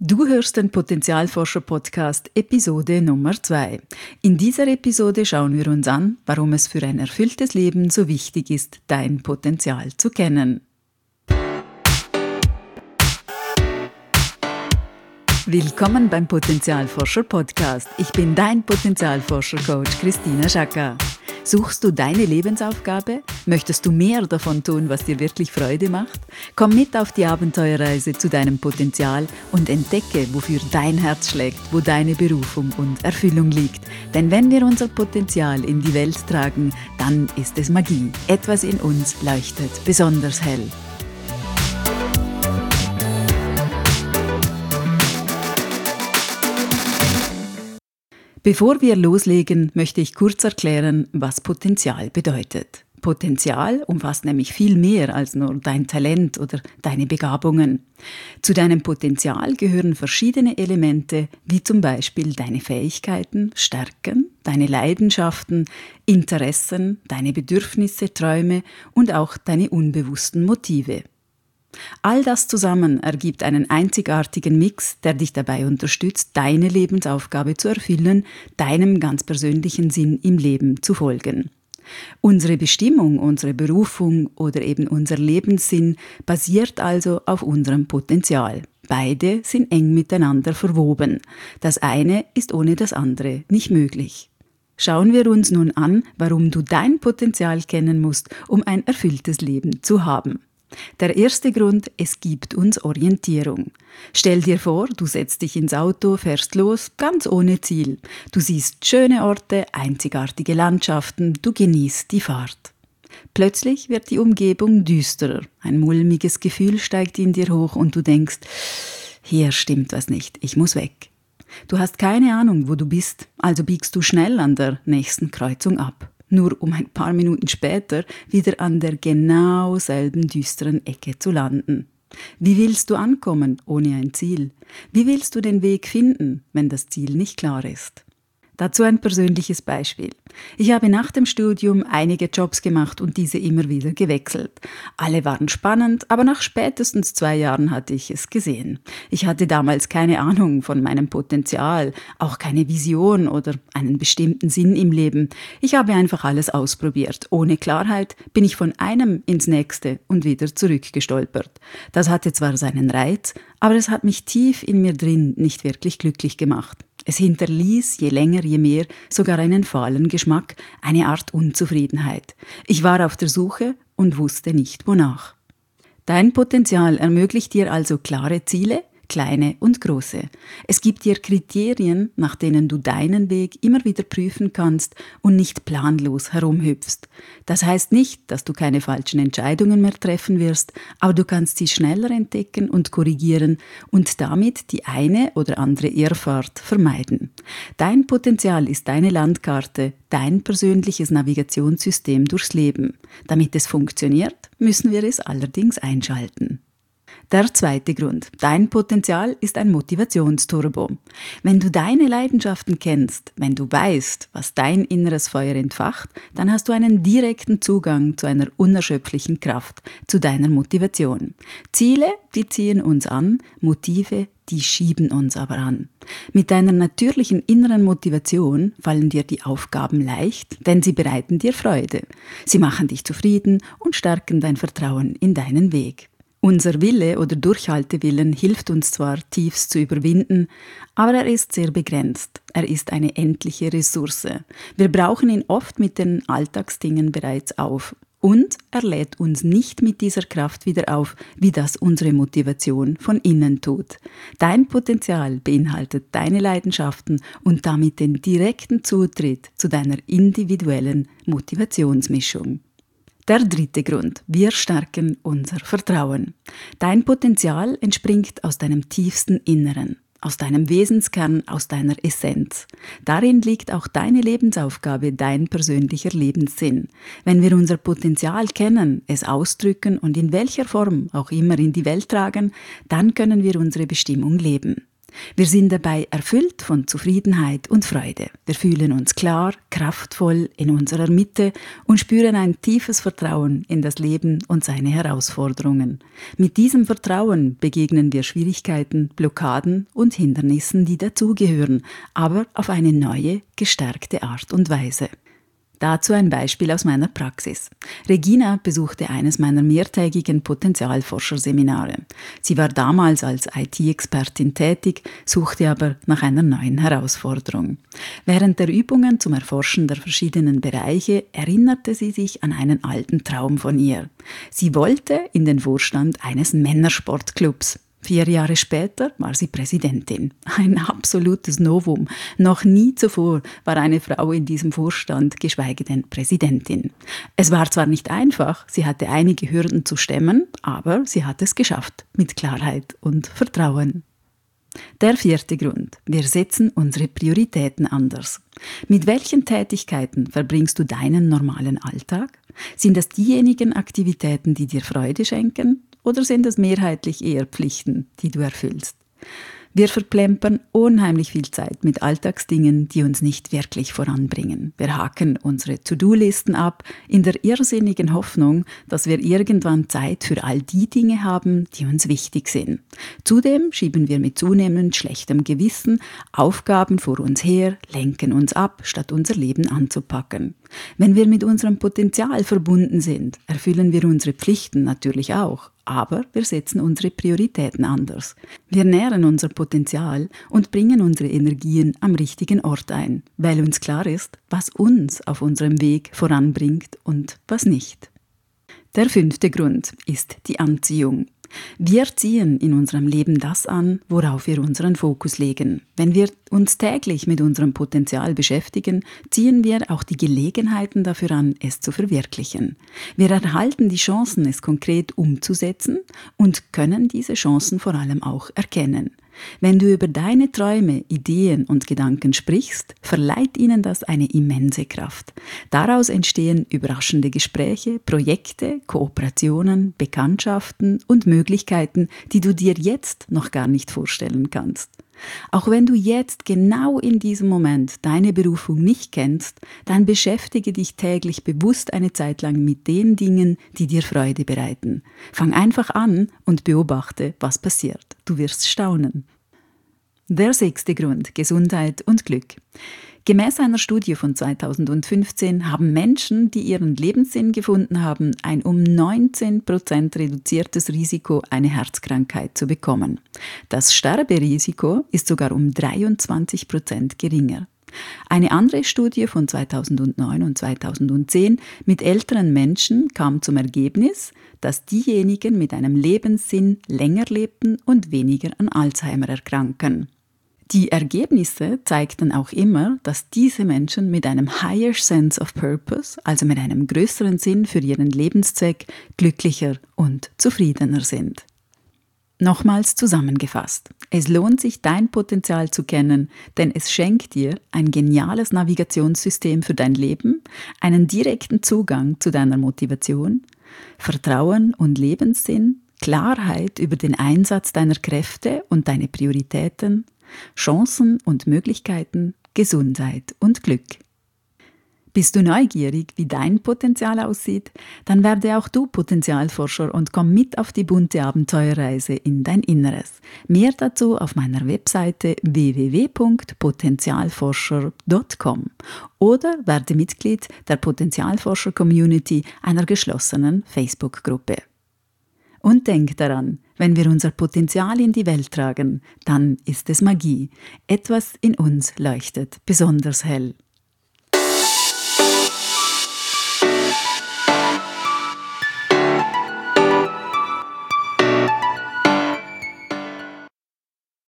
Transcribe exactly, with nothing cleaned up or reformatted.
Du hörst den Potenzialforscher-Podcast Episode Nummer zwei. In dieser Episode schauen wir uns an, warum es für ein erfülltes Leben so wichtig ist, dein Potenzial zu kennen. Willkommen beim Potenzialforscher-Podcast. Ich bin dein Potenzialforscher-Coach Christina Schacker. Suchst du deine Lebensaufgabe? Möchtest du mehr davon tun, was dir wirklich Freude macht? Komm mit auf die Abenteuerreise zu deinem Potenzial und entdecke, wofür dein Herz schlägt, wo deine Berufung und Erfüllung liegt. Denn wenn wir unser Potenzial in die Welt tragen, dann ist es Magie. Etwas in uns leuchtet besonders hell. Bevor wir loslegen, möchte ich kurz erklären, was Potenzial bedeutet. Potenzial umfasst nämlich viel mehr als nur dein Talent oder deine Begabungen. Zu deinem Potenzial gehören verschiedene Elemente, wie zum Beispiel deine Fähigkeiten, Stärken, deine Leidenschaften, Interessen, deine Bedürfnisse, Träume und auch deine unbewussten Motive. All das zusammen ergibt einen einzigartigen Mix, der dich dabei unterstützt, deine Lebensaufgabe zu erfüllen, deinem ganz persönlichen Sinn im Leben zu folgen. Unsere Bestimmung, unsere Berufung oder eben unser Lebenssinn basiert also auf unserem Potenzial. Beide sind eng miteinander verwoben. Das eine ist ohne das andere nicht möglich. Schauen wir uns nun an, warum du dein Potenzial kennen musst, um ein erfülltes Leben zu haben. Der erste Grund, es gibt uns Orientierung. Stell dir vor, du setzt dich ins Auto, fährst los, ganz ohne Ziel. Du siehst schöne Orte, einzigartige Landschaften, du genießt die Fahrt. Plötzlich wird die Umgebung düsterer, ein mulmiges Gefühl steigt in dir hoch und du denkst, hier stimmt was nicht, ich muss weg. Du hast keine Ahnung, wo du bist, also biegst du schnell an der nächsten Kreuzung ab. Nur um ein paar Minuten später wieder an der genau selben düsteren Ecke zu landen. Wie willst du ankommen ohne ein Ziel? Wie willst du den Weg finden, wenn das Ziel nicht klar ist? Dazu ein persönliches Beispiel. Ich habe nach dem Studium einige Jobs gemacht und diese immer wieder gewechselt. Alle waren spannend, aber nach spätestens zwei Jahren hatte ich es gesehen. Ich hatte damals keine Ahnung von meinem Potenzial, auch keine Vision oder einen bestimmten Sinn im Leben. Ich habe einfach alles ausprobiert. Ohne Klarheit bin ich von einem ins nächste und wieder zurückgestolpert. Das hatte zwar seinen Reiz, aber es hat mich tief in mir drin nicht wirklich glücklich gemacht. Es hinterließ, je länger, je mehr, sogar einen fahlen Geschmack, eine Art Unzufriedenheit. Ich war auf der Suche und wusste nicht, wonach. Dein Potenzial ermöglicht dir also klare Ziele, kleine und große. Es gibt dir Kriterien, nach denen du deinen Weg immer wieder prüfen kannst und nicht planlos herumhüpfst. Das heißt nicht, dass du keine falschen Entscheidungen mehr treffen wirst, aber du kannst sie schneller entdecken und korrigieren und damit die eine oder andere Irrfahrt vermeiden. Dein Potenzial ist deine Landkarte, dein persönliches Navigationssystem durchs Leben. Damit es funktioniert, müssen wir es allerdings einschalten. Der zweite Grund. Dein Potenzial ist ein Motivationsturbo. Wenn du deine Leidenschaften kennst, wenn du weißt, was dein inneres Feuer entfacht, dann hast du einen direkten Zugang zu einer unerschöpflichen Kraft, zu deiner Motivation. Ziele, die ziehen uns an, Motive, die schieben uns aber an. Mit deiner natürlichen inneren Motivation fallen dir die Aufgaben leicht, denn sie bereiten dir Freude. Sie machen dich zufrieden und stärken dein Vertrauen in deinen Weg. Unser Wille oder Durchhaltewillen hilft uns zwar, Tiefs zu überwinden, aber er ist sehr begrenzt. Er ist eine endliche Ressource. Wir brauchen ihn oft mit den Alltagsdingen bereits auf. Und er lädt uns nicht mit dieser Kraft wieder auf, wie das unsere Motivation von innen tut. Dein Potenzial beinhaltet deine Leidenschaften und damit den direkten Zutritt zu deiner individuellen Motivationsmischung. Der dritte Grund. Wir stärken unser Vertrauen. Dein Potenzial entspringt aus deinem tiefsten Inneren, aus deinem Wesenskern, aus deiner Essenz. Darin liegt auch deine Lebensaufgabe, dein persönlicher Lebenssinn. Wenn wir unser Potenzial kennen, es ausdrücken und in welcher Form auch immer in die Welt tragen, dann können wir unsere Bestimmung leben. Wir sind dabei erfüllt von Zufriedenheit und Freude. Wir fühlen uns klar, kraftvoll in unserer Mitte und spüren ein tiefes Vertrauen in das Leben und seine Herausforderungen. Mit diesem Vertrauen begegnen wir Schwierigkeiten, Blockaden und Hindernissen, die dazugehören, aber auf eine neue, gestärkte Art und Weise. Dazu ein Beispiel aus meiner Praxis. Regina besuchte eines meiner mehrtägigen Potenzialforscherseminare. Sie war damals als I T-Expertin tätig, suchte aber nach einer neuen Herausforderung. Während der Übungen zum Erforschen der verschiedenen Bereiche erinnerte sie sich an einen alten Traum von ihr. Sie wollte in den Vorstand eines Männersportclubs. Vier Jahre später war sie Präsidentin. Ein absolutes Novum. Noch nie zuvor war eine Frau in diesem Vorstand, geschweige denn Präsidentin. Es war zwar nicht einfach, sie hatte einige Hürden zu stemmen, aber sie hat es geschafft, mit Klarheit und Vertrauen. Der vierte Grund. Wir setzen unsere Prioritäten anders. Mit welchen Tätigkeiten verbringst du deinen normalen Alltag? Sind das diejenigen Aktivitäten, die dir Freude schenken? Oder sind es mehrheitlich eher Pflichten, die du erfüllst? Wir verplempern unheimlich viel Zeit mit Alltagsdingen, die uns nicht wirklich voranbringen. Wir haken unsere To-Do-Listen ab, in der irrsinnigen Hoffnung, dass wir irgendwann Zeit für all die Dinge haben, die uns wichtig sind. Zudem schieben wir mit zunehmend schlechtem Gewissen Aufgaben vor uns her, lenken uns ab, statt unser Leben anzupacken. Wenn wir mit unserem Potenzial verbunden sind, erfüllen wir unsere Pflichten natürlich auch. Aber wir setzen unsere Prioritäten anders. Wir nähren unser Potenzial und bringen unsere Energien am richtigen Ort ein, weil uns klar ist, was uns auf unserem Weg voranbringt und was nicht. Der fünfte Grund ist die Anziehung. Wir ziehen in unserem Leben das an, worauf wir unseren Fokus legen. Wenn wir uns täglich mit unserem Potenzial beschäftigen, ziehen wir auch die Gelegenheiten dafür an, es zu verwirklichen. Wir erhalten die Chancen, es konkret umzusetzen und können diese Chancen vor allem auch erkennen. Wenn du über deine Träume, Ideen und Gedanken sprichst, verleiht ihnen das eine immense Kraft. Daraus entstehen überraschende Gespräche, Projekte, Kooperationen, Bekanntschaften und Möglichkeiten, die du dir jetzt noch gar nicht vorstellen kannst. Auch wenn du jetzt genau in diesem Moment deine Berufung nicht kennst, dann beschäftige dich täglich bewusst eine Zeit lang mit den Dingen, die dir Freude bereiten. Fang einfach an und beobachte, was passiert. Du wirst staunen. Der sechste Grund: Gesundheit und Glück. Gemäß einer Studie von zweitausendfünfzehn haben Menschen, die ihren Lebenssinn gefunden haben, ein um neunzehn Prozent reduziertes Risiko, eine Herzkrankheit zu bekommen. Das Sterberisiko ist sogar um dreiundzwanzig Prozent geringer. Eine andere Studie von zweitausendneun und zweitausendzehn mit älteren Menschen kam zum Ergebnis, dass diejenigen mit einem Lebenssinn länger lebten und weniger an Alzheimer erkranken. Die Ergebnisse zeigten auch immer, dass diese Menschen mit einem higher sense of purpose, also mit einem größeren Sinn für ihren Lebenszweck, glücklicher und zufriedener sind. Nochmals zusammengefasst: Es lohnt sich, dein Potenzial zu kennen, denn es schenkt dir ein geniales Navigationssystem für dein Leben, einen direkten Zugang zu deiner Motivation, Vertrauen und Lebenssinn, Klarheit über den Einsatz deiner Kräfte und deine Prioritäten, Chancen und Möglichkeiten, Gesundheit und Glück. Bist du neugierig, wie dein Potenzial aussieht? Dann werde auch du Potenzialforscher und komm mit auf die bunte Abenteuerreise in dein Inneres. Mehr dazu auf meiner Webseite w w w punkt potenzialforscher punkt com oder werde Mitglied der Potenzialforscher-Community, einer geschlossenen Facebook-Gruppe. Und denk daran, wenn wir unser Potenzial in die Welt tragen, dann ist es Magie. Etwas in uns leuchtet besonders hell.